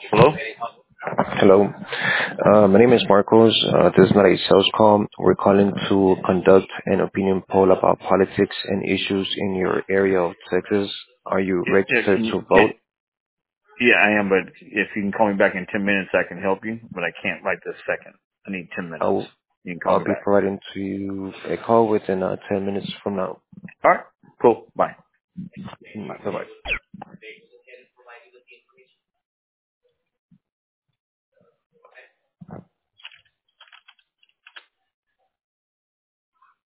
Hello? Hello. My name is Marcos. This is not a sales call. We're calling to conduct an opinion poll about politics and issues in your area of Texas. Are you Yeah, registered can you, to vote? yeah, I am, but if you can call me back in 10 minutes, I can help you, but I can't right this second. I need 10 minutes. I'll, You can call I'll me be back. providing to you a call within 10 minutes from now. All right. Cool. Bye. Bye. Bye-bye.